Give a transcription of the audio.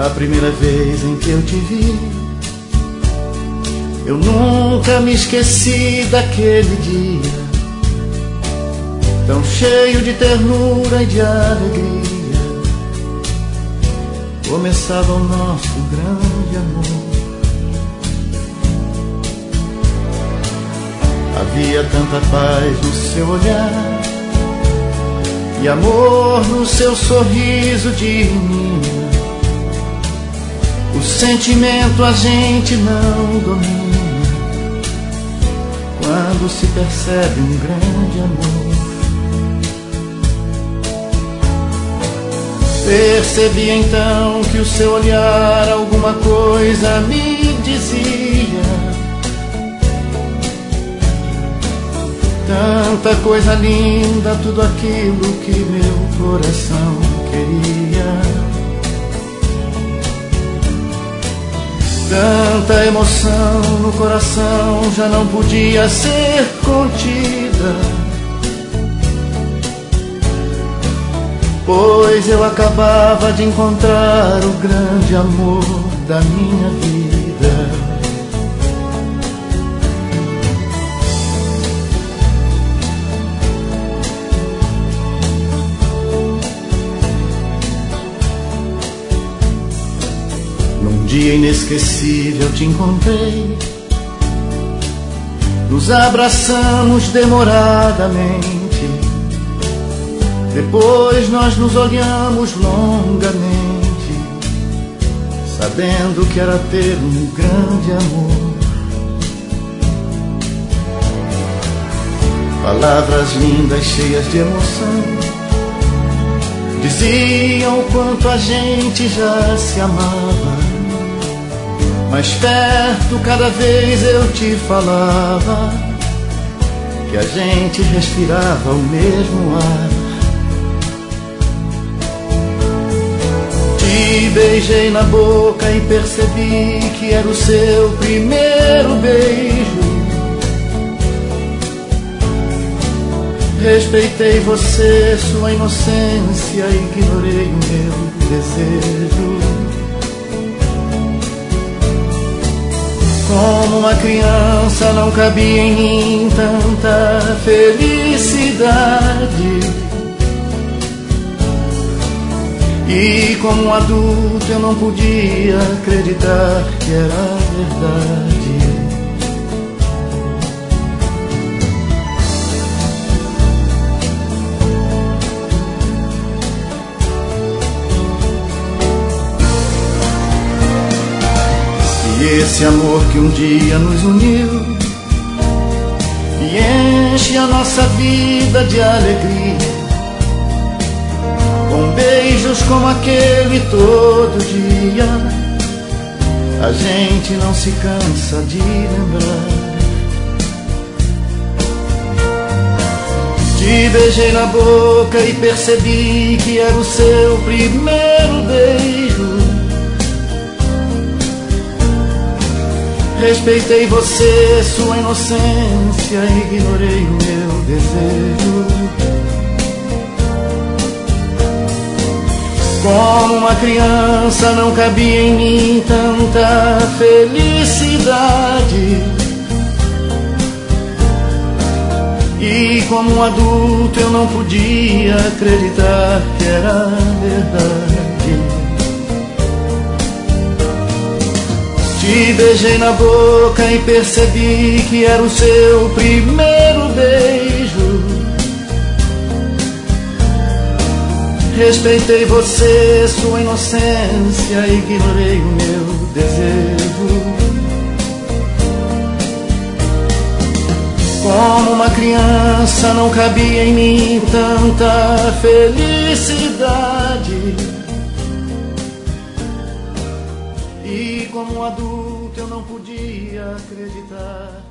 A primeira vez em que eu te vi, eu nunca me esqueci daquele dia, tão cheio de ternura e de alegria. Começava o nosso grande amor. Havia tanta paz no seu olhar e amor no seu sorriso de menina. O sentimento a gente não domina quando se percebe um grande amor. Percebi então que o seu olhar alguma coisa me dizia. Tanta coisa linda, tudo aquilo que meu coração queria. Tanta emoção no coração já não podia ser contida, pois eu acabava de encontrar o grande amor da minha vida. Num dia inesquecível te encontrei, nos abraçamos demoradamente. Depois nós nos olhamos longamente, sabendo que era ter um grande amor. Palavras lindas, cheias de emoção, diziam o quanto a gente já se amava. Mais perto cada vez eu te falava que a gente respirava o mesmo ar. Te beijei na boca e percebi que era o seu primeiro beijo. Respeitei você, sua inocência, ignorei o meu desejo. Como uma criança não cabia em mim tanta felicidade, e como um adulto eu não podia acreditar que era verdade. E esse amor que um dia nos uniu e enche a nossa vida de alegria, com beijos como aquele todo dia, a gente não se cansa de lembrar. Te beijei na boca e percebi que era o seu primeiro beijo. Respeitei você, sua inocência, ignorei o meu desejo. Como uma criança não cabia em mim tanta felicidade, e como um adulto eu não podia acreditar que era verdade. Te beijei na boca e percebi que era o seu primeiro beijo. Respeitei você, sua inocência, ignorei o meu desejo. Como uma criança não cabia em mim tanta felicidade, e como um adulto eu não podia acreditar